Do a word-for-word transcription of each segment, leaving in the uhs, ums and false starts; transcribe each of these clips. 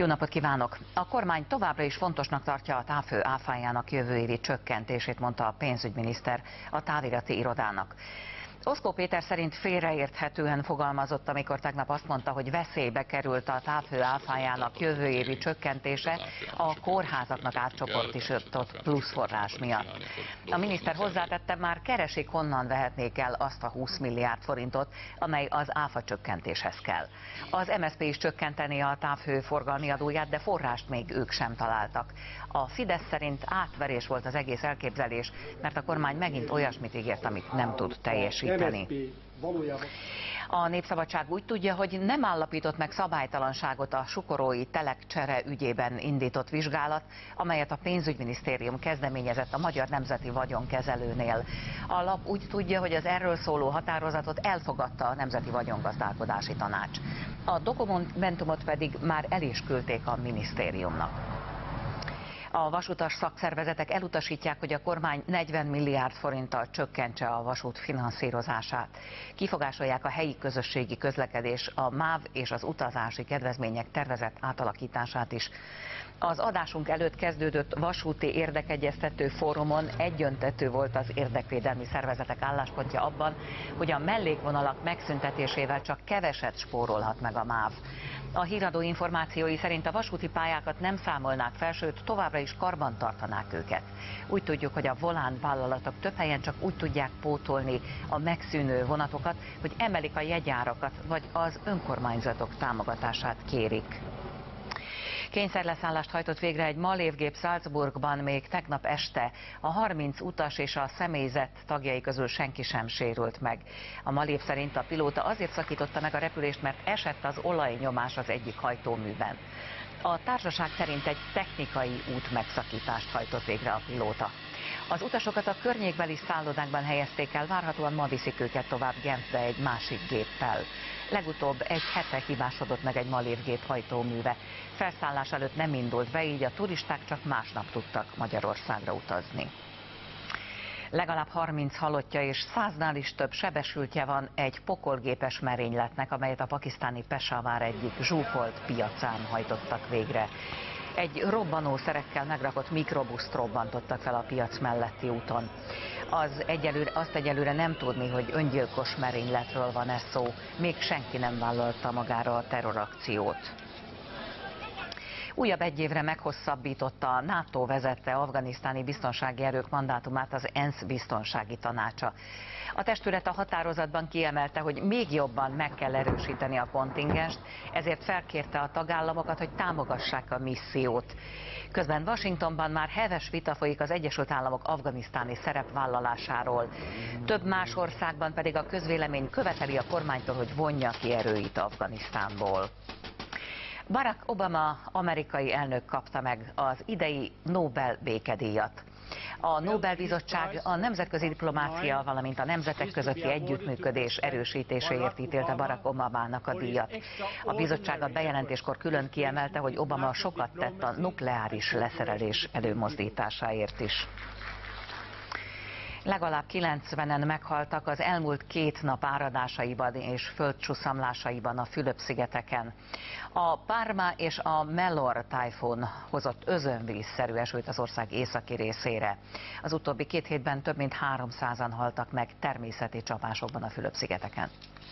Jó napot kívánok! A kormány továbbra is fontosnak tartja a távhő áfájának jövő évi csökkentését, mondta a pénzügyminiszter a távirati irodának. Oszkó Péter szerint félreérthetően fogalmazott, amikor tegnap azt mondta, hogy veszélybe került a távhő áfájának jövő évi csökkentése a kórházaknak átcsoportosított pluszforrás miatt. A miniszter hozzátette, már keresik, honnan vehetnék el azt a húsz milliárd forintot, amely az áfa csökkentéshez kell. Az em es zé pé is csökkenteni a távhő forgalmi adóját, de forrást még ők sem találtak. A Fidesz szerint átverés volt az egész elképzelés, mert a kormány megint olyasmit ígért, amit nem tud teljesíteni. A Népszabadság úgy tudja, hogy nem állapított meg szabálytalanságot a sukorói telekcsere ügyében indított vizsgálat, amelyet a pénzügyminisztérium kezdeményezett a Magyar Nemzeti Vagyonkezelőnél. A lap úgy tudja, hogy az erről szóló határozatot elfogadta a Nemzeti Vagyongazdálkodási Tanács. A dokumentumot pedig már el is küldték a minisztériumnak. A vasutas szakszervezetek elutasítják, hogy a kormány negyven milliárd forinttal csökkentse a vasút finanszírozását. Kifogásolják a helyi közösségi közlekedés, a MÁV és az utazási kedvezmények tervezett átalakítását is. Az adásunk előtt kezdődött vasúti érdekegyeztető fórumon egyöntetű volt az érdekvédelmi szervezetek álláspontja abban, hogy a mellékvonalak megszüntetésével csak keveset spórolhat meg a MÁV. A híradó információi szerint a vasúti pályákat nem számolnák fel, sőt továbbra is karban tartanák őket. Úgy tudjuk, hogy a volán vállalatok több helyen csak úgy tudják pótolni a megszűnő vonatokat, hogy emelik a jegyárakat, vagy az önkormányzatok támogatását kérik. Kényszerleszállást hajtott végre egy malévgép Salzburgban még tegnap este. A harminc utas és a személyzet tagjai közül senki sem sérült meg. A malév szerint a pilóta azért szakította meg a repülést, mert esett az olajnyomás az egyik hajtóműben. A társaság szerint egy technikai út megszakítást hajtott végre a pilóta. Az utasokat a környékbeli szállodákban helyezték el, várhatóan ma viszik őket tovább Genfbe egy másik géppel. Legutóbb egy hete hibásodott meg egy malévgép hajtóműve. Felszállás előtt nem indult be, így a turisták csak másnap tudtak Magyarországra utazni. Legalább harminc halottja és száznál is több sebesültje van egy pokolgépes merényletnek, amelyet a pakisztáni Peshawar egyik zsúfolt piacán hajtottak végre. Egy robbanószerekkel megrakott mikrobuszt robbantottak fel a piac melletti úton. Az egyelőre, azt egyelőre nem tudni, hogy öngyilkos merényletről van-e szó, még senki nem vállalta magára a terrorakciót. Újabb egy évre meghosszabbította a NATO vezette afganisztáni biztonsági erők mandátumát az ENSZ biztonsági tanácsa. A testület a határozatban kiemelte, hogy még jobban meg kell erősíteni a kontingenst, ezért felkérte a tagállamokat, hogy támogassák a missziót. Közben Washingtonban már heves vita folyik az Egyesült Államok afganisztáni szerepvállalásáról. Több más országban pedig a közvélemény követeli a kormánytól, hogy vonja ki erőit Afganisztánból. Barack Obama amerikai elnök kapta meg az idei Nobel békedíjat. A Nobel-bizottság a nemzetközi diplomácia, valamint a nemzetek közötti együttműködés erősítéséért ítélte Barack Obamának a díjat. A bizottság a bejelentéskor külön kiemelte, hogy Obama sokat tett a nukleáris leszerelés előmozdításáért is. Legalább kilencvenen meghaltak az elmúlt két nap áradásaiban és földcsuszamlásaiban a Fülöp-szigeteken. A Parma és a Mellor tájfun hozott özönvízszerű esőt az ország északi részére. Az utóbbi két hétben több mint háromszázan haltak meg természeti csapásokban a Fülöp-szigeteken.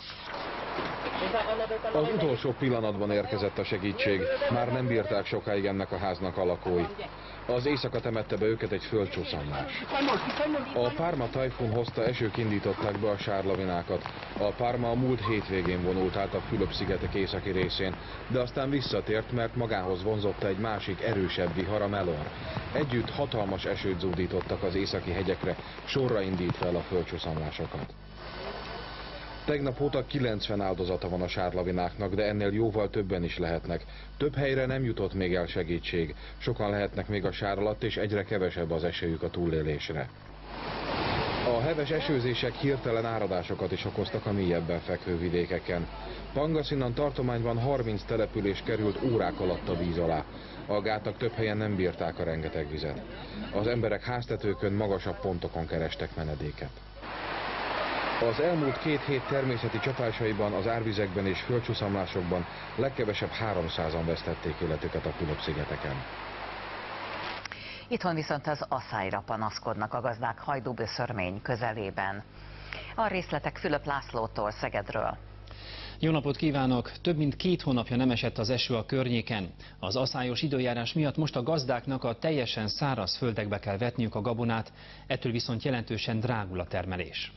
Az utolsó pillanatban érkezett a segítség, már nem bírták sokáig ennek a háznak a lakói. Az éjszaka temette be őket egy földcsúszamlás. A Parma tajfun hozta esők indították be a sárlavinákat. A Parma a múlt hétvégén vonult át a Fülöp-szigetek északi részén, de aztán visszatért, mert magához vonzotta egy másik erősebb vihar, a Mellor. Együtt hatalmas esőt zúdítottak az északi hegyekre, sorra indítva el a földcsúszamlásokat. Tegnap óta kilencven áldozata van a sárlavináknak, de ennél jóval többen is lehetnek. Több helyre nem jutott még el segítség. Sokan lehetnek még a sár alatt, és egyre kevesebb az esélyük a túlélésre. A heves esőzések hirtelen áradásokat is okoztak a mélyebben fekvő vidékeken. Pangasinan tartományban harminc település került órák alatt a víz alá. A gátak több helyen nem bírták a rengeteg vizet. Az emberek háztetőkön, magasabb pontokon kerestek menedéket. Az elmúlt két hét természeti csapásaiban, az árvizekben és földcsúszamlásokban legkevesebb háromszázan vesztették életüket a Fülöp-szigeteken. Itthon viszont az aszályra panaszkodnak a gazdák Hajdúböszörmény közelében. A részletek Fülöp Lászlótól, Szegedről. Jó napot kívánok! Több mint két hónapja nem esett az eső a környéken. Az aszályos időjárás miatt most a gazdáknak a teljesen száraz földekbe kell vetniük a gabonát, ettől viszont jelentősen drágul a termelés.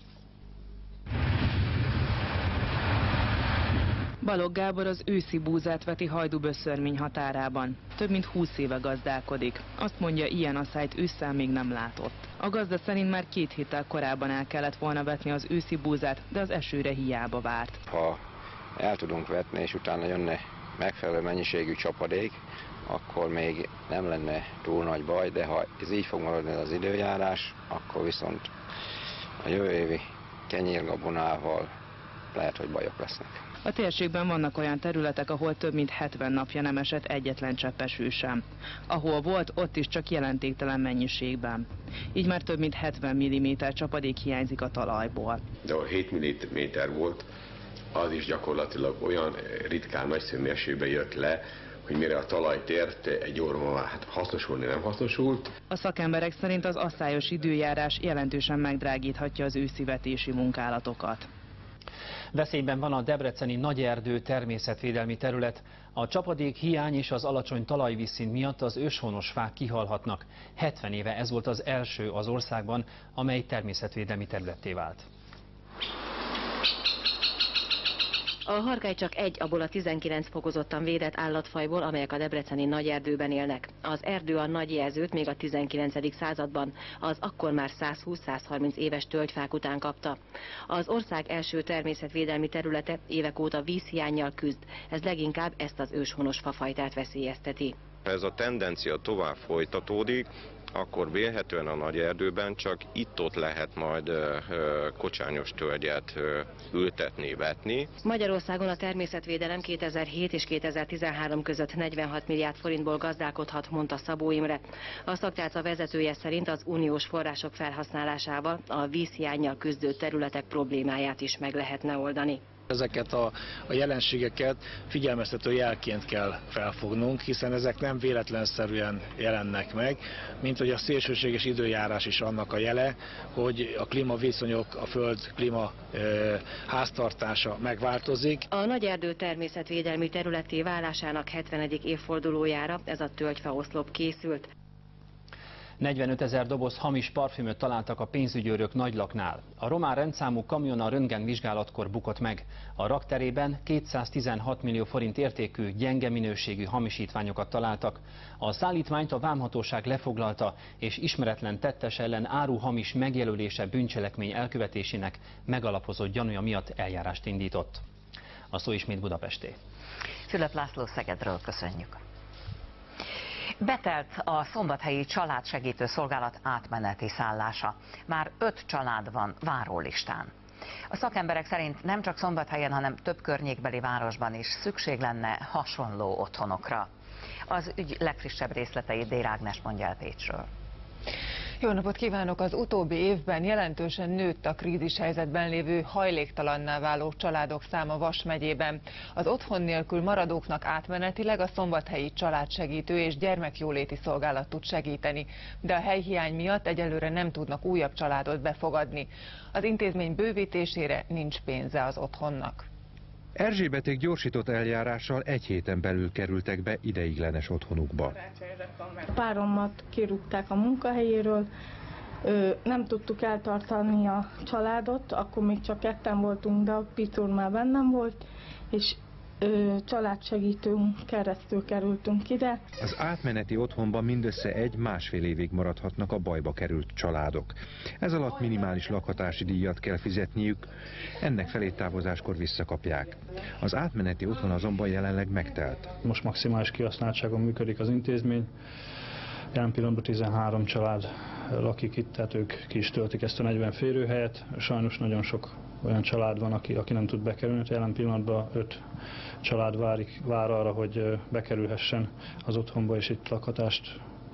Balogh Gábor az őszi búzát veti Hajdúböszörmény határában. Több mint húsz éve gazdálkodik. Azt mondja, ilyen aszályt ősszel még nem látott. A gazda szerint már két héttel korábban el kellett volna vetni az őszi búzát, de az esőre hiába várt. Ha el tudunk vetni, és utána jönne megfelelő mennyiségű csapadék, akkor még nem lenne túl nagy baj, de ha ez így fog maradni az időjárás, akkor viszont a jövő évi kenyérgabonával lehet, hogy bajok lesznek. A térségben vannak olyan területek, ahol több mint hetven napja nem esett egyetlen csepp eső sem. Ahol volt, ott is csak jelentéktelen mennyiségben. Így már több mint hetven milliméter csapadék hiányzik a talajból. De a hét milliméter volt, az is gyakorlatilag olyan ritkán nagyszemű esőbe jött le, hogy mire a talaj tért, egy óra már hát hasznosulni nem hasznosult. A szakemberek szerint az aszályos időjárás jelentősen megdrágíthatja az őszivetési munkálatokat. Veszélyben van a debreceni Nagyerdő természetvédelmi terület. A csapadék hiány és az alacsony talajvízszint miatt az őshonos fák kihalhatnak. hetven éve ez volt az első az országban, amely természetvédelmi területté vált. A harkály csak egy abból a tizenkilenc fokozottan védett állatfajból, amelyek a debreceni Nagyerdőben élnek. Az erdő a nagy jelzőt még a tizenkillencedik században, az akkor már százhúsz-százharminc éves tölgyfák után kapta. Az ország első természetvédelmi területe évek óta vízhiánnyal küzd, ez leginkább ezt az őshonos fafajtát veszélyezteti. Ez a tendencia tovább folytatódik, akkor vélhetően a Nagyerdőben csak itt-ott lehet majd ö, ö, kocsányos tölgyet ö, ültetni, vetni. Magyarországon a természetvédelem kétezer-hét és kétezer-tizenhárom között negyvenhat milliárd forintból gazdálkodhat, mondta Szabó Imre. A szaktárca vezetője szerint az uniós források felhasználásával a vízhiánnyal küzdő területek problémáját is meg lehetne oldani. Ezeket a, a jelenségeket figyelmeztető jelként kell felfognunk, hiszen ezek nem véletlenszerűen jelennek meg, mint hogy a szélsőséges időjárás is annak a jele, hogy a klímaviszonyok, a föld klíma e, háztartása megváltozik. A Nagyerdő természetvédelmi területté válásának hetvenedik évfordulójára ez a tölgyfaoszlop készült. negyvenötezer doboz hamis parfümöt találtak a pénzügyőrök Nagylaknál. A román rendszámú kamion a röntgenvizsgálatkor bukott meg. A rakterében kétszáztizenhat millió forint értékű, gyenge minőségű hamisítványokat találtak. A szállítmányt a vámhatóság lefoglalta, és ismeretlen tettes ellen áruhamis megjelölése bűncselekmény elkövetésének megalapozott gyanúja miatt eljárást indított. A szó ismét Budapesté. Fülöp László, Szegedről, köszönjük. Betelt a szombathelyi családsegítő szolgálat átmeneti szállása. Már öt család van várólistán. A szakemberek szerint nem csak Szombathelyen, hanem több környékbeli városban is szükség lenne hasonló otthonokra. Az ügy legfrissebb részleteit Dér Ágnes mondja el Pécsről. Jó napot kívánok! Az utóbbi évben jelentősen nőtt a krízishelyzetben lévő hajléktalanná váló családok száma Vas megyében. Az otthon nélkül maradóknak átmenetileg a szombathelyi családsegítő és gyermekjóléti szolgálat tud segíteni, de a helyhiány miatt egyelőre nem tudnak újabb családot befogadni. Az intézmény bővítésére nincs pénze az otthonnak. Erzsébeték gyorsított eljárással egy héten belül kerültek be ideiglenes otthonukba. Páromat kirúgták a munkahelyéről, nem tudtuk eltartani a családot, akkor még csak ketten voltunk, de a Picur már bennem volt, és családsegítőn keresztül kerültünk ide. Az átmeneti otthonban mindössze egy-másfél évig maradhatnak a bajba került családok. Ez alatt minimális lakhatási díjat kell fizetniük, ennek felét távozáskor visszakapják. Az átmeneti otthon azonban jelenleg megtelt. Most maximális kihasználtságon működik az intézmény. Jelen pillanatban tizenhárom család lakik itt, tehát ők ki is töltik ezt a negyven férőhelyet. Sajnos nagyon sok olyan család van, aki, aki nem tud bekerülni. Jelen pillanatban öt család várik, vár arra, hogy bekerülhessen az otthonba és itt lakhatást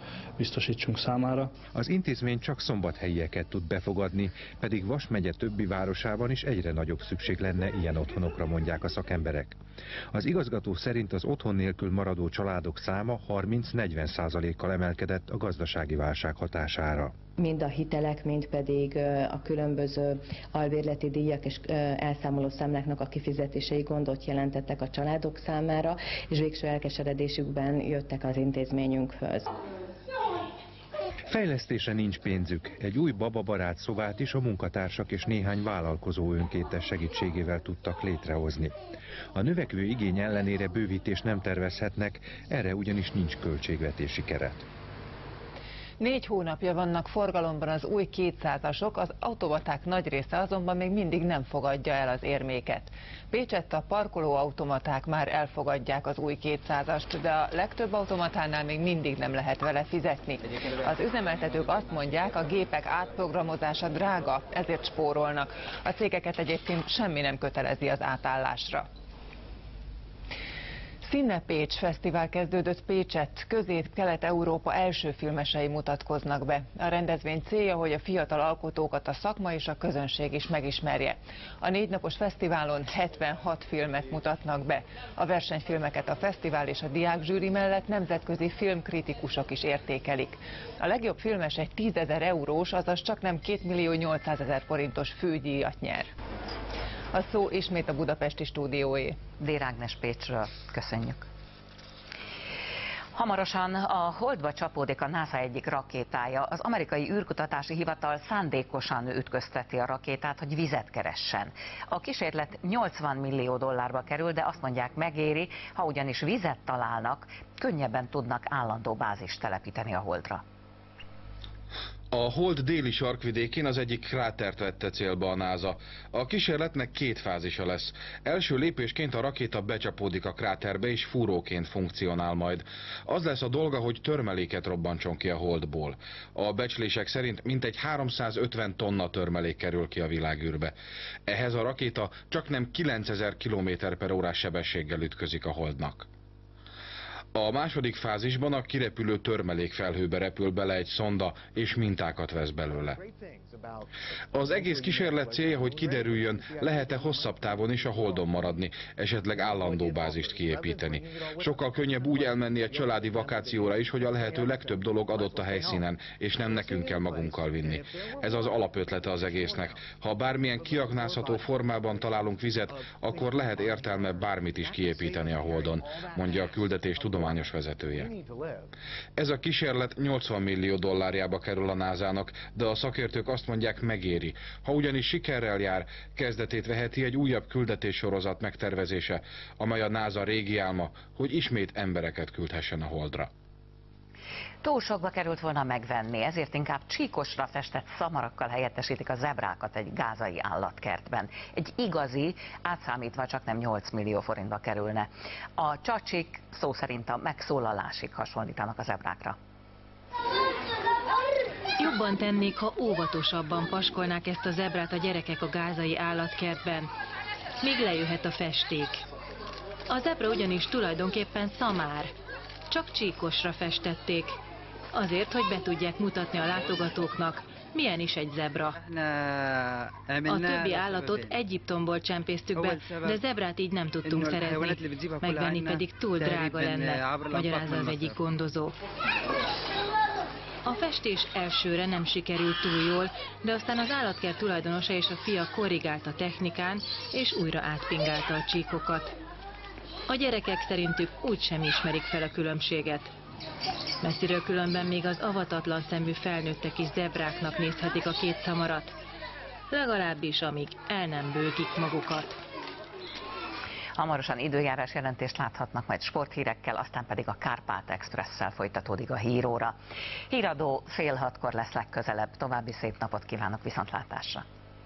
biztosítsunk számára. Az intézmény csak szombathelyieket tud befogadni, pedig Vas megye többi városában is egyre nagyobb szükség lenne ilyen otthonokra, mondják a szakemberek. Az igazgató szerint az otthon nélkül maradó családok száma harminc-negyven százalékkal emelkedett a gazdasági válság hatására. Mind a hitelek, mind pedig a különböző albérleti díjak és elszámoló számláknak a kifizetései gondot jelentettek a családok számára, és végső elkeseredésükben jöttek az intézményünkhöz. Fejlesztésre nincs pénzük, egy új bababarát szobát is a munkatársak és néhány vállalkozó önkéntes segítségével tudtak létrehozni. A növekvő igény ellenére bővítést nem tervezhetnek, erre ugyanis nincs költségvetési keret. Négy hónapja vannak forgalomban az új kétszázasok, az automaták nagy része azonban még mindig nem fogadja el az érméket. Pécsett a parkolóautomaták már elfogadják az új kétszázast, de a legtöbb automatánál még mindig nem lehet vele fizetni. Az üzemeltetők azt mondják, a gépek átprogramozása drága, ezért spórolnak. A cégeket egyébként semmi nem kötelezi az átállásra. Színe Pécs fesztivál kezdődött Pécsett, Közép-Kelet-Európa első filmesei mutatkoznak be. A rendezvény célja, hogy a fiatal alkotókat a szakma és a közönség is megismerje. A négy napos fesztiválon hetvenhat filmet mutatnak be. A versenyfilmeket a fesztivál és a diákzsűri mellett nemzetközi filmkritikusok is értékelik. A legjobb filmes egy tízezer eurós, azaz csaknem kétmillió nyolcszázezer forintos fődíjat nyer. A szó ismét a budapesti stúdióé. Dér Ágnes Pécsről. Köszönjük. Hamarosan a Holdba csapódik a NASA egyik rakétája. Az amerikai űrkutatási hivatal szándékosan ütközteti a rakétát, hogy vizet keressen. A kísérlet nyolcvan millió dollárba kerül, de azt mondják, megéri, ha ugyanis vizet találnak, könnyebben tudnak állandó bázist telepíteni a Holdra. A Hold déli sarkvidékén az egyik krátert vette célba a NASA. A kísérletnek két fázisa lesz. Első lépésként a rakéta becsapódik a kráterbe és fúróként funkcionál majd. Az lesz a dolga, hogy törmeléket robbantson ki a Holdból. A becslések szerint mintegy háromszázötven tonna törmelék kerül ki a világűrbe. Ehhez a rakéta csaknem kilencezer kilométer per órás sebességgel ütközik a Holdnak. A második fázisban a kirepülő törmelékfelhőbe repül bele egy szonda, és mintákat vesz belőle. Az egész kísérlet célja, hogy kiderüljön, lehet-e hosszabb távon is a Holdon maradni, esetleg állandó bázist kiépíteni. Sokkal könnyebb úgy elmenni egy családi vakációra is, hogy a lehető legtöbb dolog adott a helyszínen, és nem nekünk kell magunkkal vinni. Ez az alapötlete az egésznek. Ha bármilyen kiaknázható formában találunk vizet, akkor lehet értelme bármit is kiépíteni a Holdon, mondja a küldetés tudományos vezetője. Ez a kísérlet nyolcvan millió dollárjába kerül a nászának, de a szakértők azt mondják, megéri. Ha ugyanis sikerrel jár, kezdetét veheti egy újabb küldetéssorozat megtervezése, amely a NASA régi álma, hogy ismét embereket küldhessen a Holdra. Túl sokba került volna megvenni, ezért inkább csíkosra festett szamarakkal helyettesítik a zebrákat egy gázai állatkertben. Egy igazi, átszámítva csaknem nyolc millió forintba kerülne. A csacsik szó szerint a megszólalásig hasonlítanak a zebrákra. Jobban tennék, ha óvatosabban paskolnák ezt a zebrát a gyerekek a gázai állatkertben. Még lejöhet a festék. A zebra ugyanis tulajdonképpen szamár. Csak csíkosra festették. Azért, hogy be tudják mutatni a látogatóknak, milyen is egy zebra. A többi állatot Egyiptomból csempésztük be, de zebrát így nem tudtunk szerezni. Megvenni pedig túl drága lenne, magyarázza az egyik gondozó. A festés elsőre nem sikerült túl jól, de aztán az állatkert tulajdonosa és a fia korrigált a technikán, és újra átpingálta a csíkokat. A gyerekek szerintük úgysem ismerik fel a különbséget. Messziről különben még az avatatlan szemű felnőttek is zebráknak nézhetik a két szamarat. Legalábbis amíg el nem bőgik magukat. Hamarosan időjárás jelentést láthatnak majd sporthírekkel, aztán pedig a Kárpát Expresszel folytatódik a híróra. Híradó fél hatkor lesz legközelebb. További szép napot kívánok, viszontlátásra!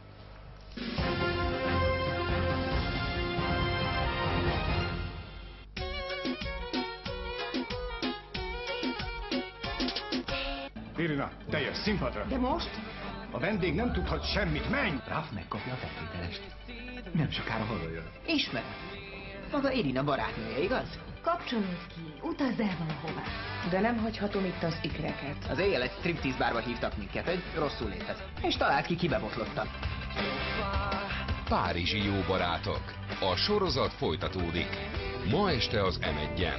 Irina, teljes színpadra! De most? A vendég nem tudhat semmit, menj! Ralf megkapja a feltételest. Nem sokára haza jön. Ismerem. Maga Irina barátnője, igaz? Kapcsolódj ki, utazz el valahová. De nem hagyhatom itt az ikreket. Az éjjel egy striptease bárba hívtak minket, egy rosszul léthez. És talált ki, kibe botlottam. Párizsi jó barátok. A sorozat folytatódik. Ma este az em egyen.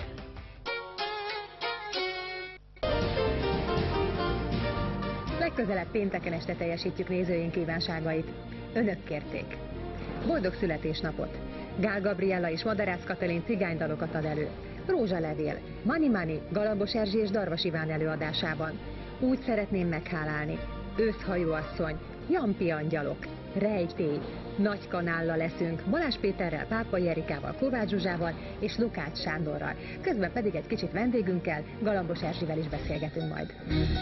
Legközelebb pénteken este teljesítjük nézőink kívánságait. Önök kérték. Boldog születésnapot! Gál Gabriella és Madarász Katalin cigánydalokat ad elő. Rózsalevél, Mani Mani, Galambos Erzsi és Darvas Iván előadásában. Úgy szeretném meghálálni. Őszhajóasszony, Jampi angyalok, Rejtély, Nagy kanállal leszünk, Balázs Péterrel, Pápai Erikával, Kovács Zsuzsával és Lukács Sándorral. Közben pedig egy kicsit vendégünkkel, Galambos Erzsivel is beszélgetünk majd.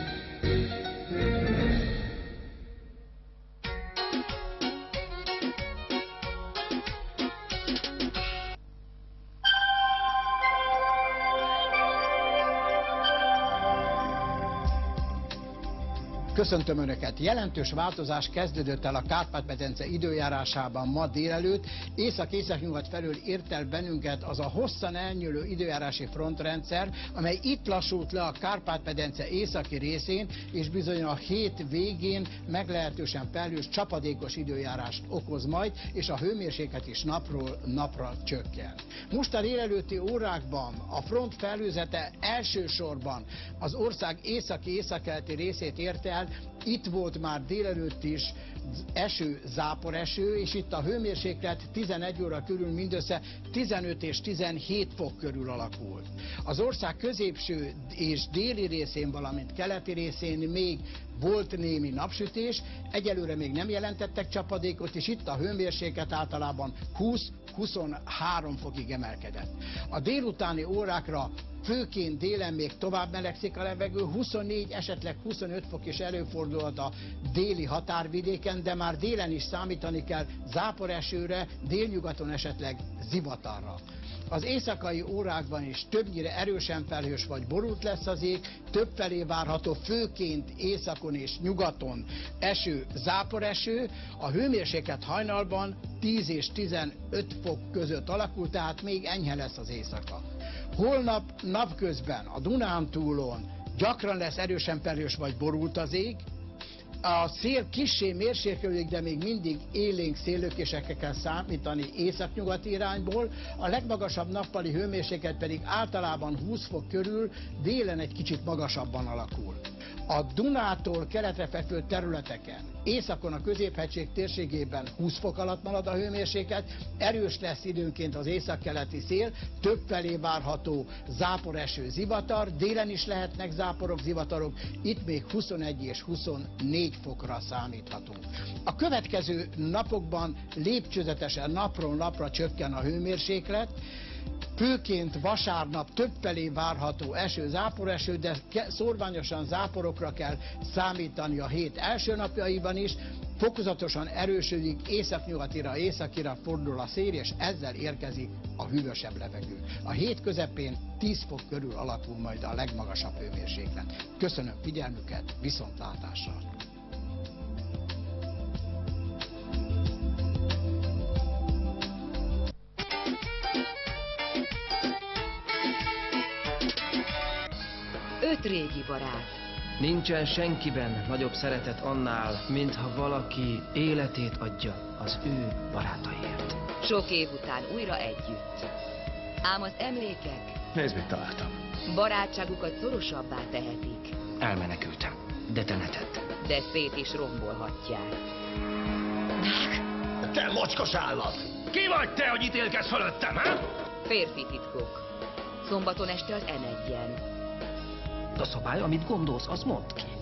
Köszöntöm Önöket! Jelentős változás kezdődött el a Kárpát-medence időjárásában ma délelőtt. Észak-északnyugat felől ért el bennünket az a hosszan elnyúló időjárási frontrendszer, amely itt lassult le a Kárpát-medence északi részén, és bizony a hét végén meglehetősen felhős, csapadékos időjárást okoz majd, és a hőmérséklet is napról napra csökken. Most a délelőtti órákban a front felhőzete elsősorban az ország északi-északkeleti részét ért el. Itt volt már délelőtt is eső, záporeső, és itt a hőmérséklet tizenegy óra körül mindössze tizenöt és tizenhét fok körül alakult. Az ország középső és déli részén, valamint keleti részén még volt némi napsütés, egyelőre még nem jelentettek csapadékot, és itt a hőmérséklet általában húsz-huszonhárom fokig emelkedett. A délutáni órákra főként délen még tovább melegszik a levegő, huszonnégy, esetleg huszonöt fok is előfordulhat a déli határvidéken, de már délen is számítani kell záporesőre, délnyugaton esetleg zivatarra. Az éjszakai órákban is többnyire erősen felhős vagy borult lesz az ég, többfelé várható, főként északon és nyugaton eső, záporeső, a hőmérséklet hajnalban tíz és tizenöt fok között alakul, tehát még enyhe lesz az éjszaka. Holnap napközben a Dunántúlon gyakran lesz erősen felhős vagy borult az ég, a szél kissé mérséklődik, de még mindig élénk széllökésekkel kell számítani északnyugati irányból, a legmagasabb nappali hőmérséklet pedig általában húsz fok körül, délen egy kicsit magasabban alakul. A Dunától keletre fekvő területeken, északon a középhegység térségében húsz fok alatt marad a hőmérséklet, erős lesz időnként az északkeleti szél, többfelé várható záporeső, zivatar, délen is lehetnek záporok, zivatarok, itt még huszonegy és huszonnégy fokra számíthatunk. A következő napokban lépcsőzetesen napról napra csökken a hőmérséklet, főként vasárnap többfelé várható eső, záporeső, de szórványosan záporokra kell számítani a hét első napjaiban is. Fokozatosan erősödik, északnyugatira, északira fordul a szél, és ezzel érkezik a hűvösebb levegő. A hét közepén tíz fok körül alakul majd a legmagasabb hőmérséklet. Köszönöm figyelmüket, viszontlátásra! Öt régi barát. Nincsen senkiben nagyobb szeretet annál, mintha valaki életét adja az ő barátaiért. Sok év után újra együtt. Ám az emlékek Nézd, mit találtam. barátságukat szorosabbá tehetik. Elmenekültem, de te ne tedd. De szét is rombolhatják. Te mocskos állat! Ki vagy te, hogy ítélkedsz fölöttem, ha? Férfi titkok. Szombaton este az em egyen. A szabály, amit gondolsz, az mondd ki.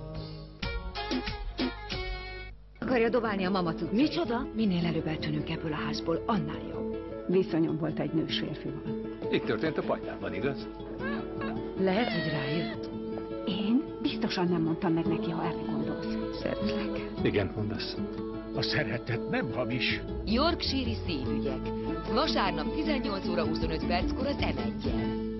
Akarja dobálni a mamacut. Micsoda? Minél előbb eltűnünk ebből a házból, annál jobb. Viszonyom volt egy nős férfival. Itt történt a pajtában, igaz? Lehet, hogy rájött. Én biztosan nem mondtam meg neki, ha erre gondolsz. Szeretlek. Igen, mondasz. A szeretet nem hamis. Yorkshire-i szívügyek. Vasárnap tizennyolc óra huszonöt perckor az em egyen.